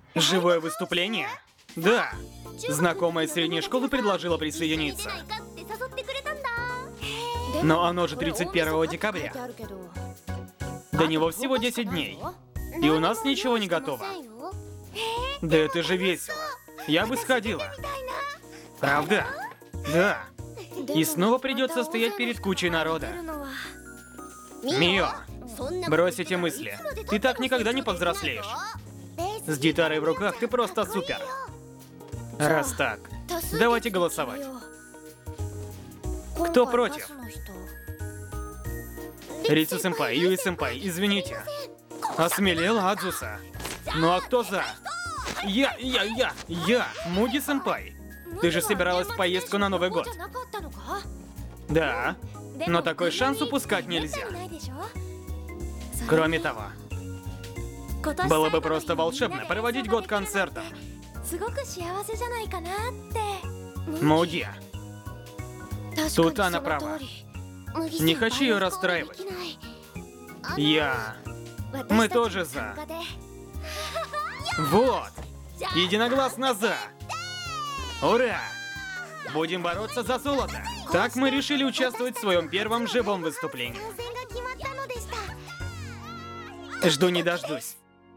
Живое выступление? Да. Знакомая из средней школы предложила присоединиться. Но оно же 31 декабря. До него всего 10 дней. И у нас ничего не готово. Да это же весело. Я бы сходила. Правда? Да. И снова придется стоять перед кучей народа. Мио, брось эти мысли. Ты так никогда не повзрослеешь. С гитарой в руках ты просто супер. Раз так, давайте голосовать. Кто против? Рицу-сэмпай, Юи-сэмпай, извините. Осмелела Адзуса. Ну а кто за? Я, Муги-сэмпай. Ты же собиралась в поездку на Новый год. Да, но такой шанс упускать нельзя. Кроме того, было бы просто волшебно проводить год концертом. Муги. Тут она права. Не хочу ее расстраивать. Мы тоже за. Вот. Единогласно за. Ура! Будем бороться за золото. Так мы решили участвовать в своем первом живом выступлении. Жду не дождусь.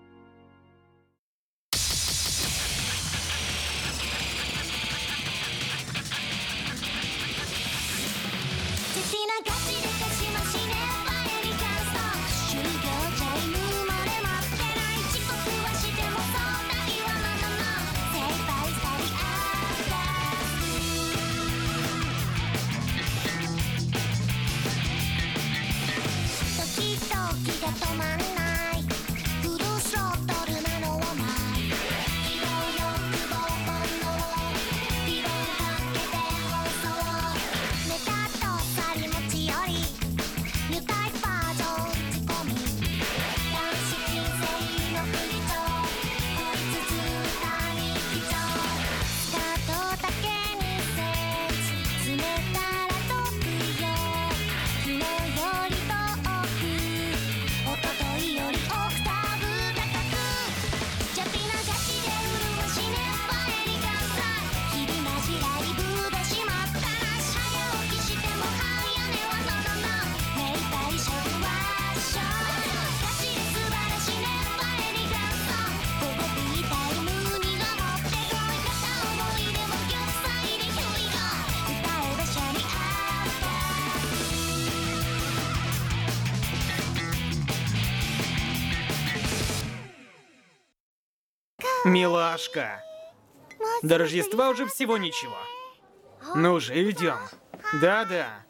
Милашка. До Рождества уже всего ничего. Ну же, идем. Да-да.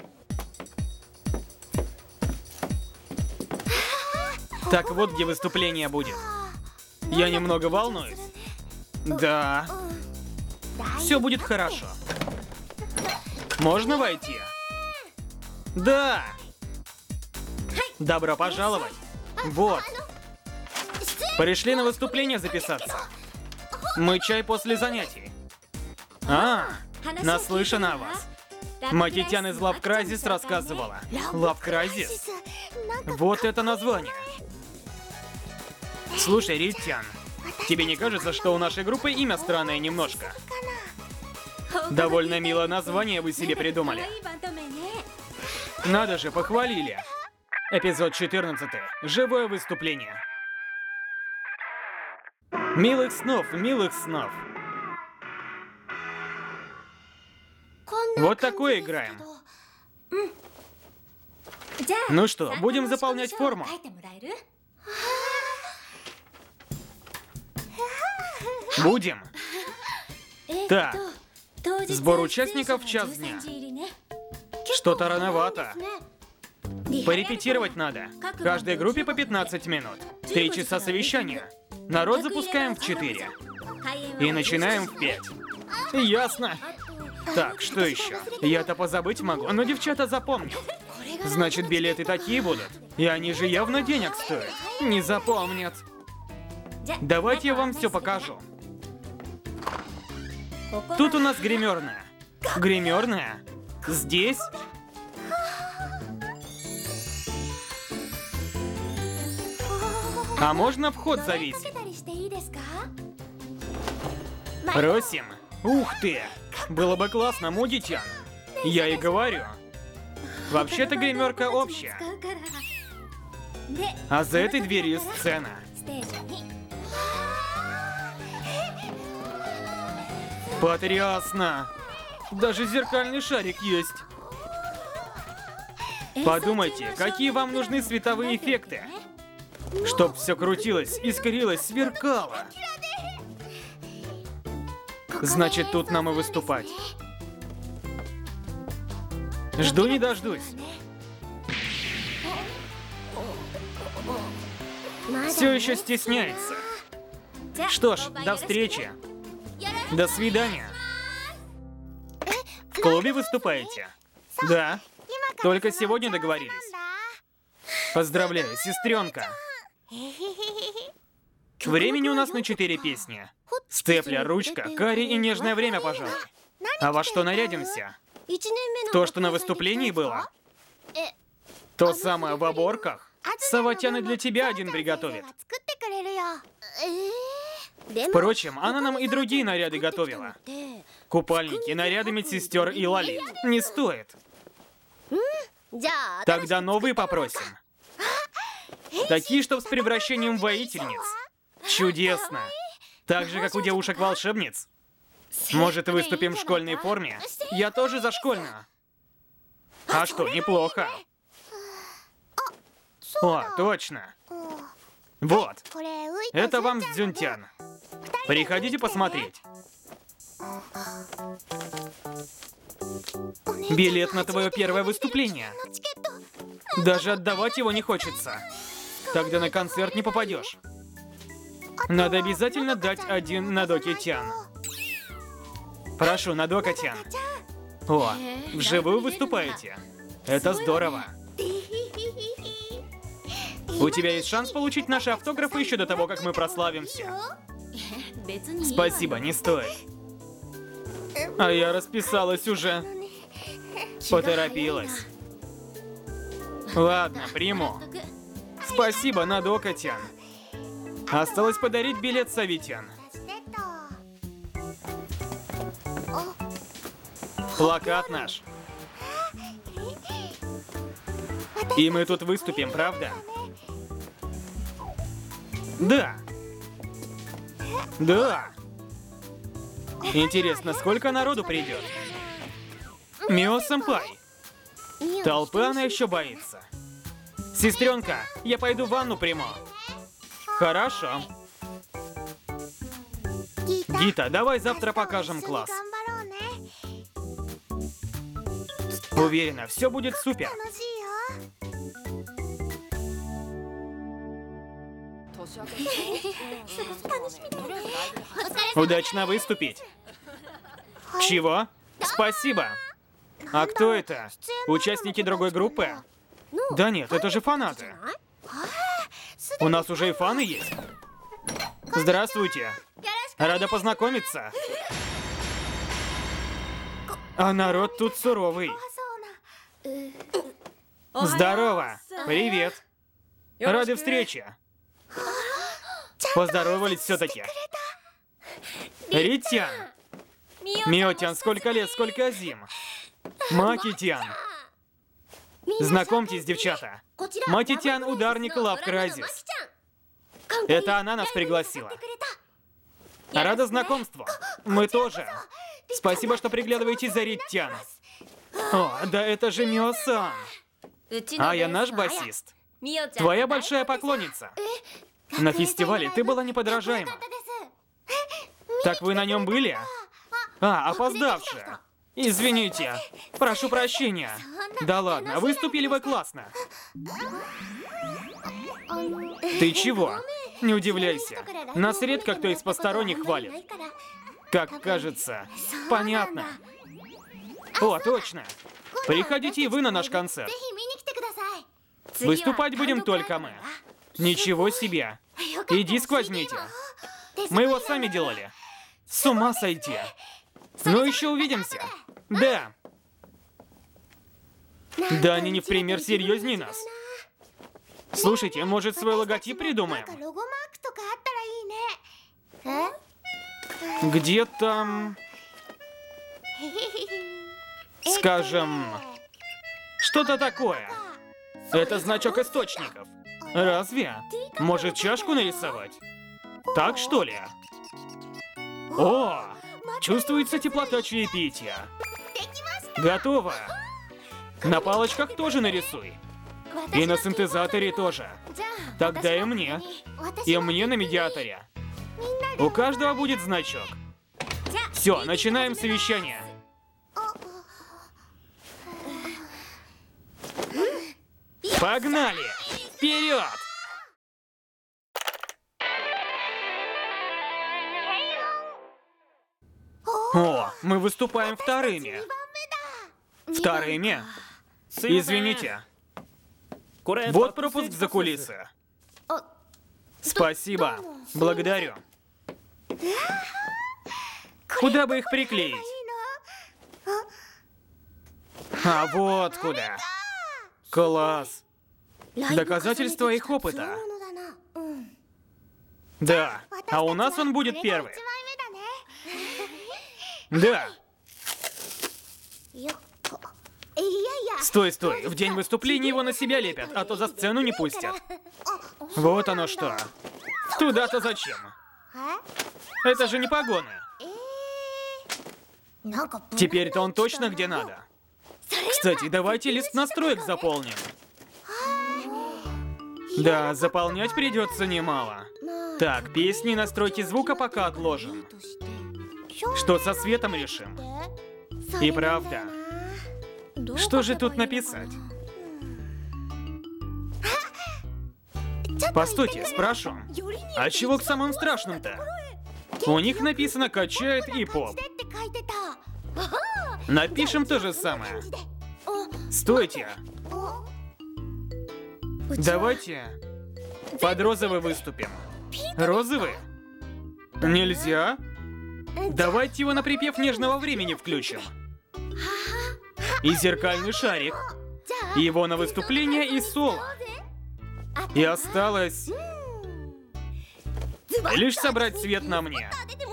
Так вот, где выступление будет. Я немного волнуюсь. Да. Все будет хорошо. Можно войти? Да. Добро пожаловать. Вот. Пришли на выступление записаться. Мы чай после занятий. Наслышана о вас. Матитян из Love Crysis рассказывала. Love Crysis? Вот это название. Слушай, Ритян, тебе не кажется, что у нашей группы имя странное немножко? Довольно милое название вы себе придумали. Надо же, похвалили. Эпизод 14. Живое выступление. Милых снов, милых снов. Вот такое играем. Ну что, будем заполнять форму? Будем. Так, сбор участников в час дня. Что-то рановато. Порепетировать надо. Каждой группе по 15 минут. 3 часа совещания. Народ запускаем в 4. И начинаем в 5. Ясно. Так, что еще? Я-то позабыть могу, но девчата запомнят. Значит, билеты такие будут. И они же явно денег стоят. Не запомнят. Давайте я вам все покажу. Тут у нас гримерная. Гримерная? Здесь? А можно вход завесить? Просим. Ух ты! Было бы классно, Муди-тян. Я и говорю. Вообще-то гримерка общая. А за этой дверью сцена. Потрясно! Даже зеркальный шарик есть. Подумайте, какие вам нужны световые эффекты. Чтоб все крутилось, искрилось, сверкало. Значит, тут нам и выступать. Жду не дождусь. Все еще стесняется. Что ж, до встречи. До свидания. В клубе выступаете? Да. Только сегодня договорились. Поздравляю, сестренка. Времени у нас на 4 песни. Степлер, ручка, карри и нежное время, пожалуй. А во что нарядимся? То, что на выступлении было? То самое в оборках? Саватян и для тебя один приготовит. Впрочем, она нам и другие наряды готовила. Купальники, наряды медсестер и лолит. Не стоит. Тогда новые попросим. Такие, чтоб с превращением в воительниц. Чудесно. Так же, как у девушек-волшебниц. Может, выступим в школьной форме? Я тоже за школьную. А что, неплохо. О, точно. Вот. Это вам с Дзюнтян. Приходите посмотреть. Билет на твое первое выступление. Даже отдавать его не хочется. Тогда на концерт не попадешь. Надо обязательно дать один Надоки-тян. Прошу, Надока-тян. О, вживую выступаете. Это здорово. У тебя есть шанс получить наши автографы еще до того, как мы прославимся. Спасибо, не стоит. А я расписалась уже. Поторопилась. Ладно, приму. Спасибо, Надока-тян. Осталось подарить билет Савитян. Плакат наш. И мы тут выступим, правда? Да. Да. Интересно, сколько народу придет? Мио-сэмпай. Толпы она еще боится. Сестренка, я пойду ванну приму. Хорошо. Гита, давай завтра покажем класс. Уверена, все будет супер. Удачно выступить. Чего? Спасибо. А кто это? Участники другой группы? Да нет, это же фанаты. У нас уже и фаны есть. Здравствуйте. Рада познакомиться. А народ тут суровый. Здорово. Привет. Рады встрече. Поздоровались все-таки. Ритян. Мио-тян, сколько лет, сколько зим. Маки-тян. Знакомьтесь, девчата. Маки-тян, ударник Лав Кразис. Это она нас пригласила. Рада знакомству. Мы тоже. Спасибо, что приглядываетесь за Ритян. О, да это же Мио-сан. А я наш басист. Твоя большая поклонница. На фестивале ты была неподражаема. Так вы на нем были? А, опоздавшая. Извините. Прошу прощения. Да ладно, выступили вы классно. Ты чего? Не удивляйся. Нас редко кто из посторонних хвалит. Как кажется. Понятно. О, точно. Приходите и вы на наш концерт. Выступать будем только мы. Ничего себе. И диск возьмите. Мы его сами делали. С ума сойти. Ну еще увидимся. Да. Да они не в пример серьезнее нас. Слушайте, может свой логотип придумаем? Где там... Скажем... Что-то такое. Это значок источников. Разве? Может, чашку нарисовать? Так, что ли? О! Чувствуется теплота чаепития. Готово. На палочках тоже нарисуй. И на синтезаторе тоже. Тогда и мне. И мне на медиаторе. У каждого будет значок. Все, начинаем совещание. Погнали! Вперед! О, мы выступаем вторыми. Вторыми? Извините. Вот пропуск за кулисы. Спасибо. Благодарю. Куда бы их приклеить? А вот куда. Класс. Доказательство их опыта. Да, а у нас он будет первый. Да. Стой, стой. В день выступления его на себя лепят, а то за сцену не пустят. Вот оно что. Туда-то зачем? Это же не погоны. Теперь-то он точно где надо. Кстати, давайте лист настроек заполним. Да, заполнять придется немало. Так, песни и настройки звука пока отложим. Что со светом решим? И правда. Что же тут написать? Постойте, спрошу. А чего к самым страшным-то? У них написано «качает» и «поп». Напишем то же самое. Стойте. Давайте под розовый выступим. Розовый? Нельзя? Давайте его на припев нежного времени включим. И зеркальный шарик. Его на выступление и соло. И осталось... лишь собрать цвет на мне.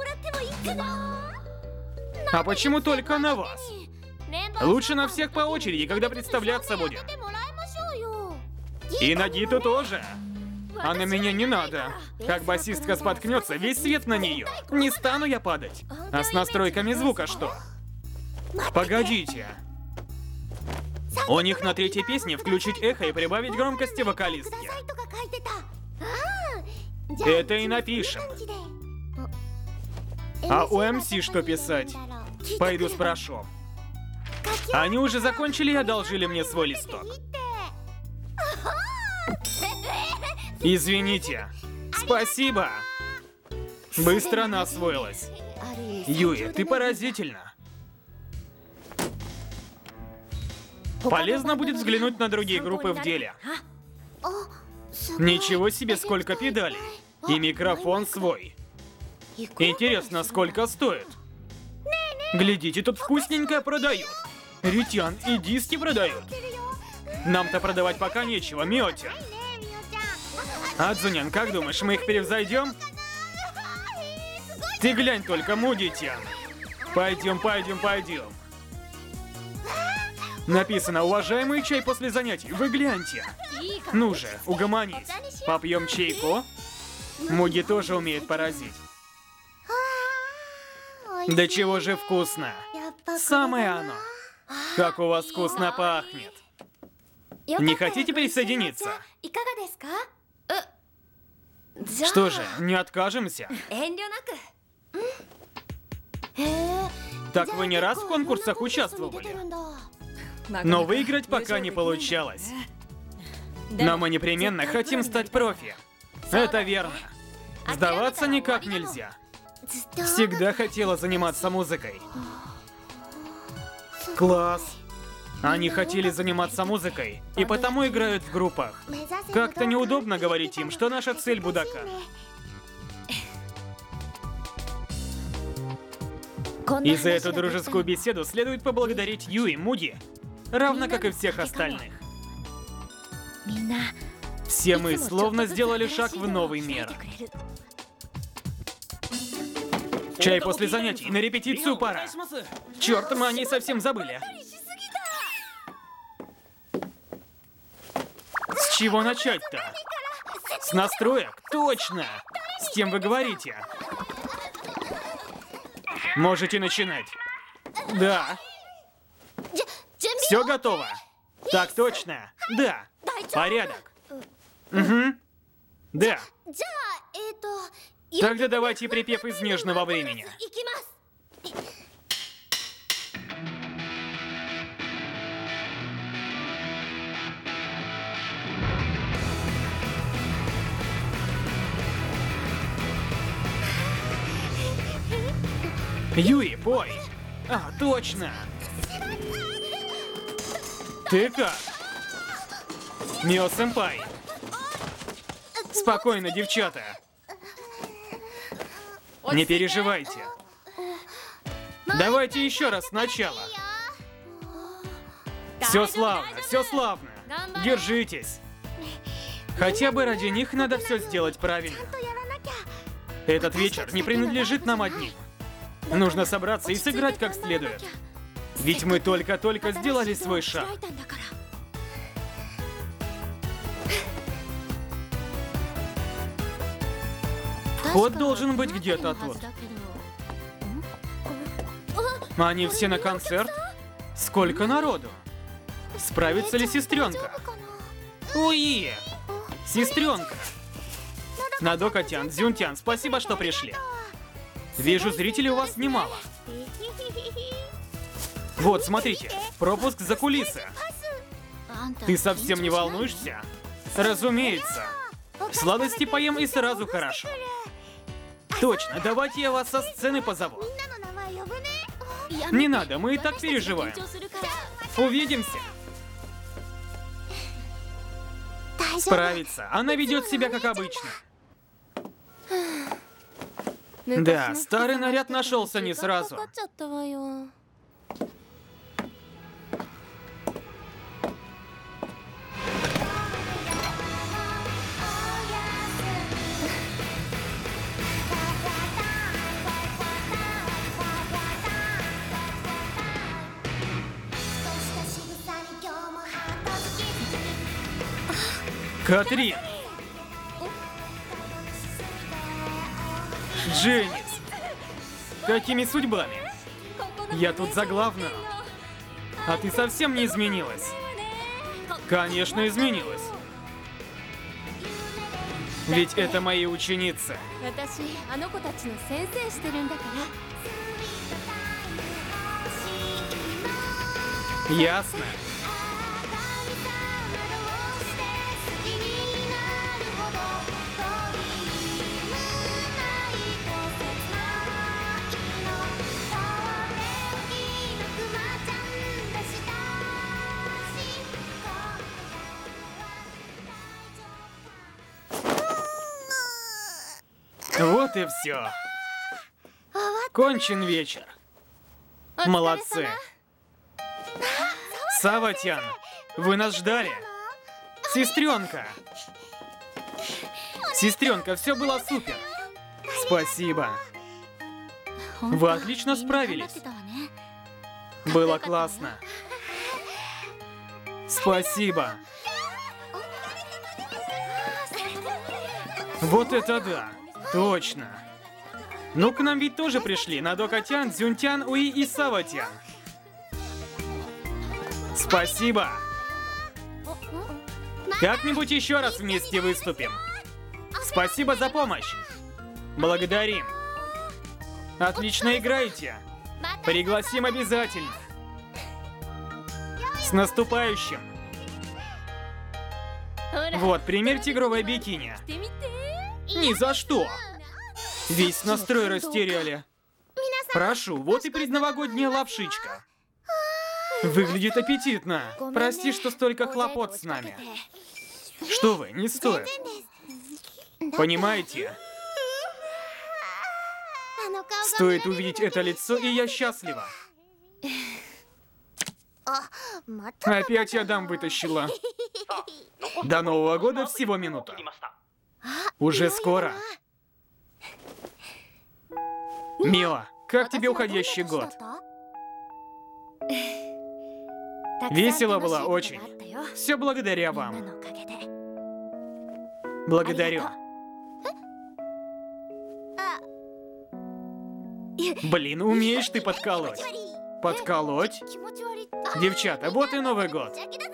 А почему только на вас? Лучше на всех по очереди, когда представляться будем. И на Гиту тоже. А на меня не надо. Как басистка споткнется, весь свет на нее. Не стану я падать. А с настройками звука что? Погодите. У них на третьей песне включить эхо и прибавить громкости вокалистки. Это и напишем. А у МС что писать? Пойду спрошу. Они уже закончили и одолжили мне свой листок. Извините. Спасибо. Быстро она освоилась. Юи, ты поразительна. Полезно будет взглянуть на другие группы в деле. Ничего себе, сколько педалей. И микрофон свой. Интересно, сколько стоит? Глядите, тут вкусненькое продают. Ритян, и диски продают. Нам-то продавать пока нечего, Миотян. Адзунян, как думаешь, мы их превзойдем? Ты глянь только, Мудитян. Пойдем, пойдем, пойдем. Написано: уважаемый чай после занятий. Вы гляньте. Ну же, угомонись. Попьем чайку. Муги тоже умеет поразить. Да чего же вкусно. Самое оно. Как у вас вкусно пахнет. Не хотите присоединиться? Что же, не откажемся? Так вы не раз в конкурсах участвовали? Но выиграть пока не получалось. Но мы непременно хотим стать профи. Это верно. Сдаваться никак нельзя. Всегда хотела заниматься музыкой. Класс. Они хотели заниматься музыкой, и потому играют в группах. Как-то неудобно говорить им, что наша цель Будокан. И за эту дружескую беседу следует поблагодарить Юи, Муги, равно как и всех остальных. Все мы словно сделали шаг в новый мир. Чай после занятий, на репетицию пора. Черт, мы о ней совсем забыли. С чего начать-то? С настроек? Точно! С кем вы говорите? Можете начинать. Да. Все готово? Так точно. Да. Порядок. Угу. Да. Тогда давайте припев из нежного времени. Юи, пой. А, точно. Ты как? Мио-сэмпай. Спокойно, девчата. Не переживайте. Давайте еще раз сначала. Все славно, все славно. Держитесь. Хотя бы ради них надо все сделать правильно. Этот вечер не принадлежит нам одним. Нужно собраться и сыграть как следует. Ведь мы только-только сделали свой шаг. Вход должен быть где-то тут. Они все на концерт? Сколько народу? Справится ли сестренка? Уи! Сестренка! Надока-тян, Дзюнь-тян, спасибо, что пришли. Вижу, зрителей у вас немало. Вот, смотрите, пропуск за кулисы. Ты совсем не волнуешься? Разумеется. Сладости поем и сразу хорошо. Точно, давайте я вас со сцены позову. Не надо, мы и так переживаем. Увидимся. Справится. Она ведет себя как обычно. Да, старый наряд нашелся не сразу. Катрин! Дженнис! Какими судьбами? Я тут за главную. А ты совсем не изменилась? Конечно, изменилась. Ведь это мои ученицы. Ясно. Вот и все. Кончен вечер. Молодцы. Сава-тян, вы нас ждали. Сестренка. Сестренка, все было супер. Спасибо. Вы отлично справились. Было классно. Спасибо. Вот это да. Точно. Ну, к нам ведь тоже пришли Надока-тян, Дзюнь-тян, Уи и Сава-тян. Спасибо. Как-нибудь еще раз вместе выступим. Спасибо за помощь. Благодарим. Отлично играете. Пригласим обязательно. С наступающим. Вот, пример тигровое бикини. Ни за что. Весь настрой растеряли. Прошу, вот и предновогодняя лапшичка. Выглядит аппетитно. Прости, что столько хлопот с нами. Что вы, не стоит. Понимаете? Стоит увидеть это лицо, и я счастлива. Опять я дам вытащила. До Нового года всего минута. Уже скоро. Мила, как тебе уходящий год? Весело было очень. Все благодаря вам. Благодарю. Блин, умеешь ты подколоть. Подколоть? Девчата, вот и Новый год.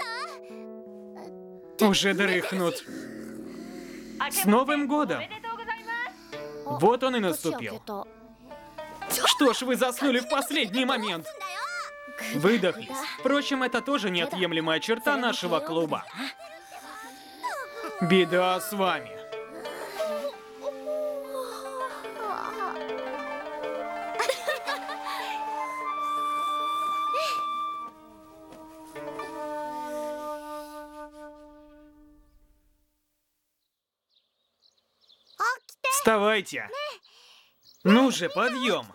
Уже дрыхнут. С Новым годом! Вот он и наступил. Что ж, вы заснули в последний момент. Выдохлись. Впрочем, это тоже неотъемлемая черта нашего клуба. Беда с вами. Вставайте! Ну же, подъем!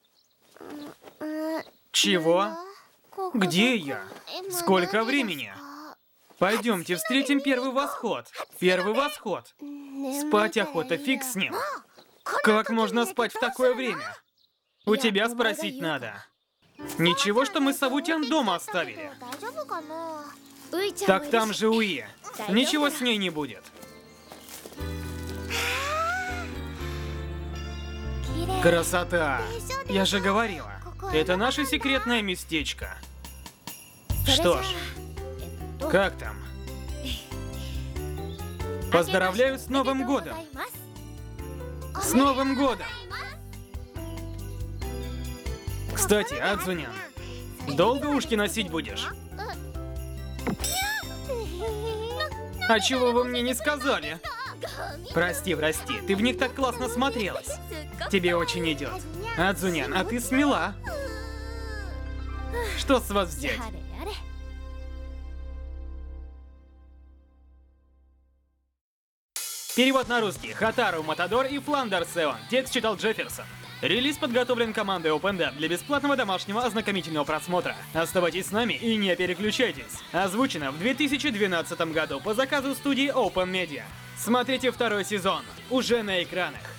Чего? Где я? Сколько времени? Пойдемте встретим первый восход. Первый восход. Спать охота, фиг с ним. Как можно спать в такое время? У тебя спросить надо. Ничего, что мы Савутян дома оставили. Так там же Уи. Ничего с ней не будет. Красота! Я же говорила, это наше секретное местечко. Что ж, как там? Поздравляю с Новым годом! С Новым годом! Кстати, Адзунян, долго ушки носить будешь? А чего вы мне не сказали? Прости, ты в них так классно смотрелась. Тебе очень идет. Адзунян, а ты смела. Что с вас взять? Перевод на русский. Хатару Матадор и Фландер Сеон. Текст читал Джефферсон. Релиз подготовлен командой OpenDub для бесплатного домашнего ознакомительного просмотра. Оставайтесь с нами и не переключайтесь. Озвучено в 2012 году по заказу студии Open Media. Смотрите второй сезон уже на экранах.